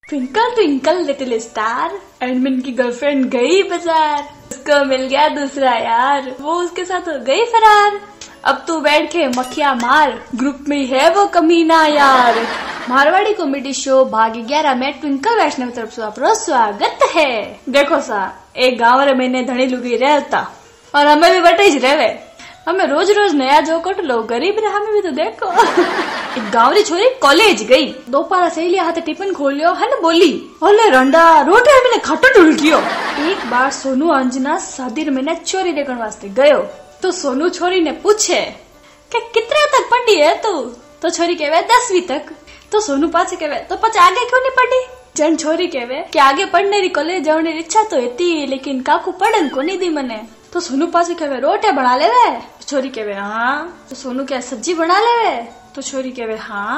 Twinkle twinkle little star, admin की girlfriend गई बाजार, उसको मिल गया दूसरा यार, वो उसके साथ हो गई फरार। अब तू बैठ के मक्खिया मार, ग्रुप में है वो कमीना यार। मारवाड़ी कॉमेडी शो भाग 11 में ट्विंकल वैष्णव तरफ से आपका स्वागत है। देखो सा, एक गाँव रे मैंने धनी लुगी रहता और हमें भी बटे ही रहे। हमें रोज रोज नया जो कट लो, गरीब रहा हमें भी तो देखो। एक गाँव री छोरी कॉलेज गई, दोपहर सहेलिया हाथे टिफिन खोलियो है न बोली, ओले रंडा रोटी मैंने खाटो ढूंढियो। एक बार सोनू अंजना शादी में चोरी देखने वास्ते गयो, तो सोनू छोरी ने पूछे कि कितने तक पढ़ी है तू? तो छोरी कहवे 10वीं तक। तो सोनू पाछे कहवे तो पछ आगे क्यों नहीं पढ़ी? जन छोरी कहवे कि आगे पढ़ने री कॉलेज जाने री इच्छा तो थी, लेकिन काकू पढ़न को नहीं दी मने। तो सोनू पाछे कहवे रोटी बना लेवे। छोरी कहवे हाँ। तो सोनू क्या सब्जी बना लेवे? तो छोरी कहवे हाँ।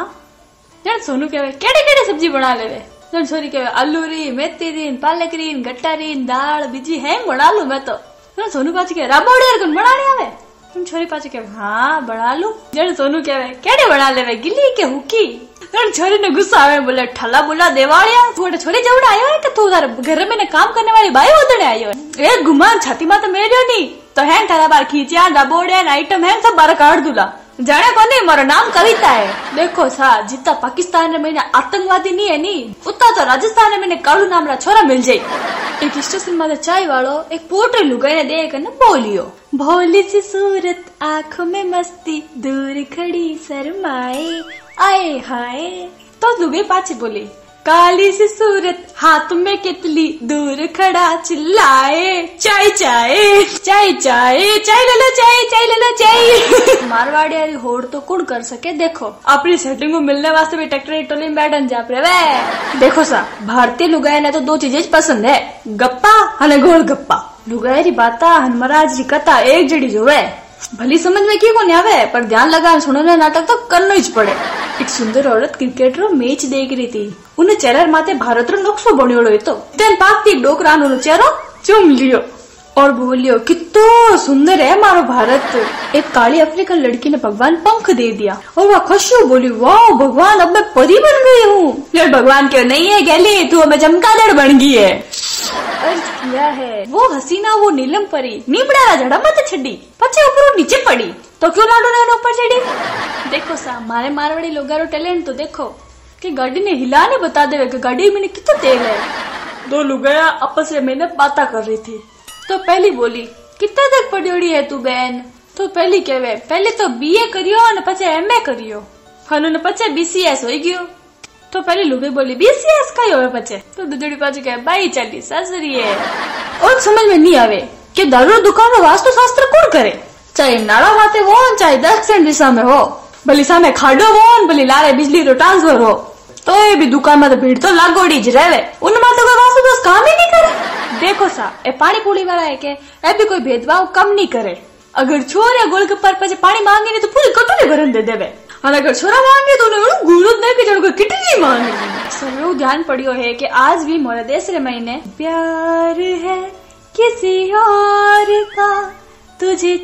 जन सोनू कहवे केड़ी केड़ी सब्जी बना लेवे? जन छोरी कहवे आलू री, मेथी री, पालक री, गट्टा री, दाल बीजी है बना लू मैं तो। सोनू पाछे कहे राबोड़ी कौन बनाने आवे? तुम छोरी पाछे कहे हाँ बना लू। जन सोनू कहवे केड़े बना लेवे, गिल्ली के हुकी? जन छोरी ने गुस्सा आवे, बोले ठला बुला देवाड़िया, तू छोरी जवड़ा आयो है कि तू घर में काम करने वाली बाई उधर आयो है? ए गुमान छाती में तो मेरे नहीं तो है थारा बार खींचिया राबोड़िया आइटम है सब बार काट दूला। जाने को नहीं, मारो नाम कविता है। देखो सा, जितना पाकिस्तान में मैंने आतंकवादी नहीं है नी, उतना तो राजस्थान में मैंने कालू नाम रा छोरा मिल जाये। एक स्टेशन में चाय वालो एक पोटे लुगाई ने देख न बोलियो, भोली सी सूरत आंखों में मस्ती, दूर खड़ी शर्माए आए हाय। तो लुगाई पाछे बोली काली सी सूरत हाथ में कितली, दूर खड़ा चिल्लाए चाय चाय चाय चाय चाय ले लो चाय चाय ले लो चाय। मारवाड़ी होड़ तो कौन कर सके? देखो अपनी सेटिंग को मिलने वास्ते भी ट्रैक्टर टोली में बैठन जा वे। देखो सा, भारतीय लुगाई ने तो दो चीजें पसंद है, गप्पा और गोल गप्पा। लुगाई री बाता हनुमराज री कथा एक जड़ी जो है, भली समझ में क्यों नहीं आवे, पर ध्यान लगा सुनने नाटक तो करना ही पड़े। एक सुंदर औरत क्रिकेट रो मैच देख रही थी, उन्हें चेहरा माथे भारत रो नक्शो बनियोड़ो है। तो तेन पाकती डोकरा नो चेहरो चूम लियो और बोलियो कितो सुंदर है मारो भारत। एक काली अफ्रीकन लड़की ने भगवान पंख दे दिया और वह खुशी बोली वाह भगवान अब मैं परी बन गई हूँ। भगवान क्यों नहीं है गैली, तू अब चमगादड़ बन गई है। अर्ज किया है वो हसीना वो नीलम परी, नीबड़ा जड़ा मत छड़ी, पछे ऊपर नीचे पड़ी तो क्यों लाडो ने ऊपर चढ़ी। देखो सा, मारे मारवाड़ी लोगारो टैलेंट तो देखो कि गाड़ी ने हिलाने बता देवे कि गाड़ी में कितना तेल है। दो लुगाया आपस में मैंने बातें कर रही थी, तो पहली बोली कितना तक पढ़ी है तू बहन? तो पहली कहवे पहले तो बीए करियो और पचे एमए करियो, फनु ने पचे बीसीएस हो गयो। तो पहले लुगाई बोली बीसीएस का ही हो पचे। तो दूसरी पाछे कहे भाई चली ससरी है। और समझ में नहीं आवे कि दारू दुकान रो वास्तु शास्त्र कौन करे, चाहे नाड़ा माथे वो चाहे दक्षिण दिशा में हो, भली सामे खाडो वो भली लारे बिजली रो ट्रांसफर हो, तो ये भी दुकान में तो भीड़ तो लागोड़ी ज रहे, उनमें तो कोई वास्तु दोष काम ही नहीं करे। देखो सा, ए पानी पूरी वाला है के ए भी कोई भेदभाव कम नहीं करे। अगर छोरा गोलगप्पा पर पानी मांगे नहीं तो पूरी कटोरी भरन दे देवे, और अगर छोरा मांगे तो उन्हें गुरुद नहीं कि कोई कितनी मांगे। सब ध्यान पड़ियो है कि आज भी मोरे देश रे महीने प्यार है किसी और का, तुझे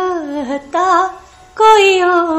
चाहता कोई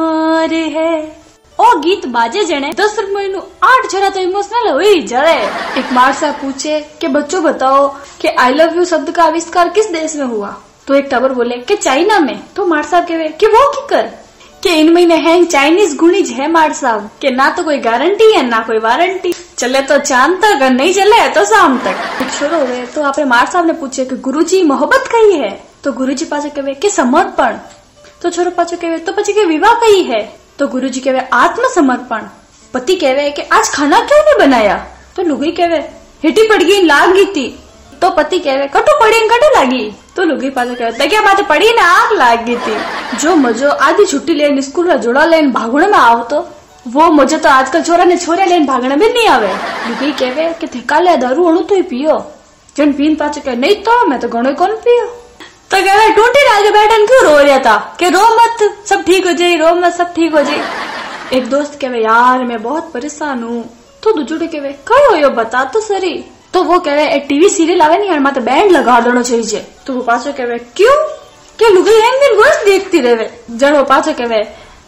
और है। ओ गीत बाजे जने 10 महीनों 8 जरा तो इमोशनल हो ही जाए। एक मार साहब पूछे कि बच्चों बताओ कि आई लव यू शब्द का आविष्कार किस देश में हुआ? तो एक टावर बोले कि चाइना में। तो मार साहब कहे कि वो की कर कि इन महीने है चाइनीज गुणीज है मार साहब के ना तो कोई गारंटी है ना कोई वारंटी, चले तो चांद तक नहीं चले तो शाम तक। शुरू हो गए तो आपने मार साहब ने पूछे कि गुरुजी मोहब्बत कही है? तो गुरुजी पाछे कहे कि समर्पण। तो छोरो पाछे कहे तो पछी के विवाह कही है? तो गुरुजी कहे आत्मसमर्पण। पति कहे कि आज खाना क्यों नहीं बनाया? तो लुगाई कहे हिटी पड़ गई लाग गई थी। तो पति कहे कटो पड़ी कटो लागी। तो लुगाई पाछे कहे क्या बात पड़ी ना आग लाग गई थी। जो मजो आधी छुट्टी लेने स्कूल रा जोड़ा लेने भागने में आओ तो वो मुझे तो आजकल छोरा ने छोरे लेने भागने में नहीं आवे। लुगाई कहे कि थका ले दारू अणु तो ही पियो। जन पीन पाछे कहे नहीं तो मैं तो घणो कौन पियो। तो कहे टूटी आगे बैठन क्यों रो रहा था कि रो मत सब ठीक हो जाये, रो मत सब ठीक हो जाये। एक दोस्त कहे यार मैं बहुत परेशान हूँ। तो दूसरे कहे कहीं हो यो बता तो सरी। तो वो कहे एक टीवी सीरियल आवे नहीं माते बैंड लगा देना चाहिए। तो वो पाछो कहे क्यों? क्या लुगाई एक दिन रोज देखती रहे। जन वो पाछो कहे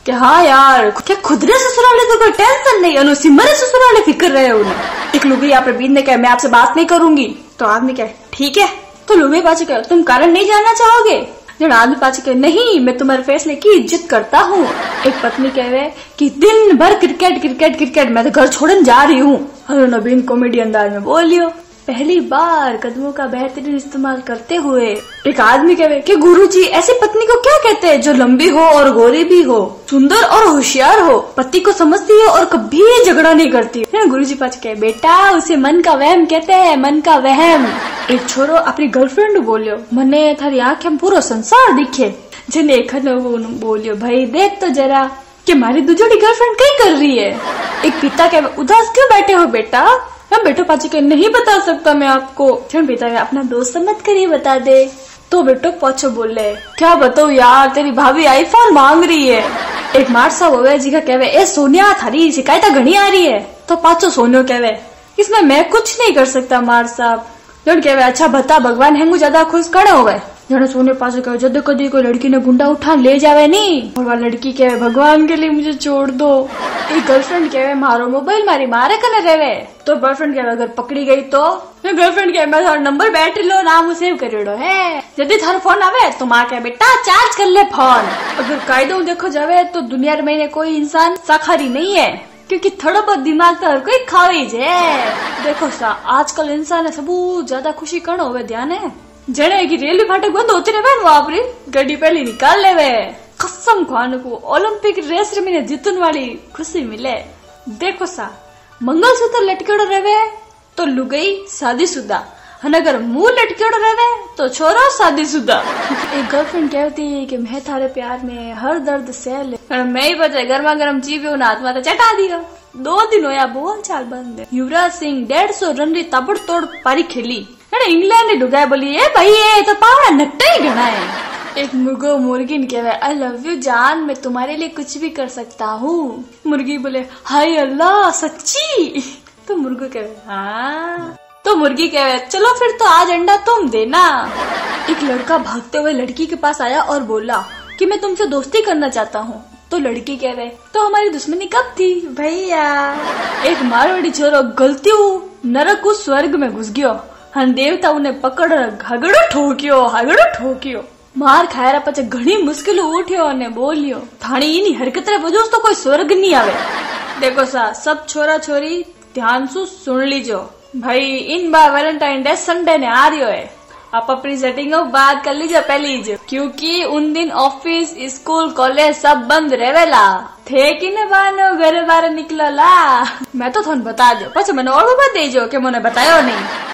कि हाँ यार क्या खुदरे ससुराले तो कोई टेंशन नहीं, अनु सिमरे ससुराले फिक्र रहे उन्हें। एक लुगाई यहाँ प्रवीण ने कहा मैं आपसे बात नहीं करूंगी, तो आदमी कहे ठीक है। तो लुगाई पाछे कहे तुम कारण नहीं जानना चाहोगे? जब आदमी पाछे कहे नहीं मैं तुम्हारे फैसले की इज्जत करता हूँ। एक पत्नी कहे कि दिन भर क्रिकेट क्रिकेट क्रिकेट, मैं तो घर छोड़ने जा रही हूँ। नवीन कॉमेडी अंदाज में बोलियो पहली बार कदमों का बेहतरीन इस्तेमाल करते हुए। एक आदमी कहे कि गुरुजी ऐसी पत्नी को क्या कहते हैं जो लंबी हो और गोरी भी हो, सुंदर और होशियार हो, पति को समझती हो और कभी झगड़ा नहीं करती। गुरुजी पास कहे बेटा उसे मन का वहम कहते हैं, मन का वहम। एक छोरो अपनी गर्लफ्रेंड बोलियो मने थारी आंखें में पूरा संसार दिखे। जने एक बोलियो भाई देख तो जरा कि मारी दूसरी गर्लफ्रेंड कहीं कर रही है। एक पिता कहे उदास क्यों बैठे हो बेटा? हम बेटो पाची के नहीं बता सकता मैं आपको। पिता अपना दोस्त मत करिए बता दे। तो बेटो पाचो बोले क्या बताओ यार तेरी भाभी आईफोन मांग रही है। एक मार साहब हो जी का कहवे ए सोनिया थारी शिकायत घनी आ रही है। तो पाचो सोनियो कहवे इसमें मैं कुछ नहीं कर सकता मार साहब। जन कहवे अच्छा बता भगवान हेंगू ज्यादा खुश कड़े हो गए। जने सोने पास कहे जब कभी कोई लड़की ने गुंडा उठा ले जावे नहीं, और वह लड़की कहे भगवान के लिए मुझे छोड़ दो। एक गर्लफ्रेंड कहे मारो मोबाइल मारी मारे कने रेवे। तो गर्लफ्रेंड कहे अगर पकड़ी गई तो गर्लफ्रेंड कहे मैं थारो नंबर बैटरी लो नाम सेव करेडो है, यदि थारो फोन आवे तो माँ कहे बेटा चार्ज कर ले फोन। अगर कायदो देखो जावे तो दुनिया में कोई इंसान शाकाहारी नहीं है, क्योंकि थोड़ा बहुत दिमाग तो हर कोई खावे है। देखो सा आजकल इंसान सबू ज्यादा खुशी कण होवे ध्यान है जने की रेलवे फाटक बंद होते रहे वापरी गाड़ी पहले निकाल लेवे। कसम खान को ओलंपिक रेस में जीतने वाली खुशी मिले। देखो सा मंगलसूत्र लटकेड़ो रहे तो लुगाई शादीशुदा, अगर मुंह लटकेड़ो रहे तो छोरा शादीशुदा। एक गर्लफ्रेंड कहती कि मैं थारे प्यार में हर दर्द सह ले, मैं ही बचे गर्मा गर्म चीपियो ना हाथ माथे चटा दिया। 2 दिन होया बोल चाल बंद है। युवराज सिंह 150 रन री ताबड़तोड़ पारी खेली। इंग्लैंड ने डुगाए बोली ए भाई ये तो पावड़ा नट्टा ही घना है। एक मुर्गो मुर्गी ने कहे आई लव यू जान मैं तुम्हारे लिए कुछ भी कर सकता हूँ। मुर्गी बोले हाय अल्लाह सच्ची? तो मुर्गो कहे हाँ। तो मुर्गी कहे चलो फिर तो आज अंडा तुम देना। एक लड़का भागते हुए लड़की के पास आया और बोला कि मैं तुमसे दोस्ती करना चाहता हूँ। तो लड़की कह रहे तो हमारी दुश्मनी कब थी भैया? एक मारवाड़ी छोरो गलती नरक स्वर्ग में घुस गयो। हन देवता उन्हें पकड़ हगड़ो ठोकियो। मार खाया पचे घणी मुश्किल उठ्यो ने बोलियो थानी इनी हरकत रे वजह तो कोई स्वर्ग नहीं आवे। देखो सा सब छोरा छोरी ध्यान से सुन लीजो भाई इन बार वैलेंटाइन डे संडे ने आ रही है, आप अपनी सेटिंग बात कर लीजिए पहले, क्योंकि उन दिन ऑफिस स्कूल कॉलेज सब बंद रहेला थे कि न बानो घर बार निकलला। मैं तो थोन बता दो पछ मैंने और बता दीजो कि मैंने बतायो नहीं।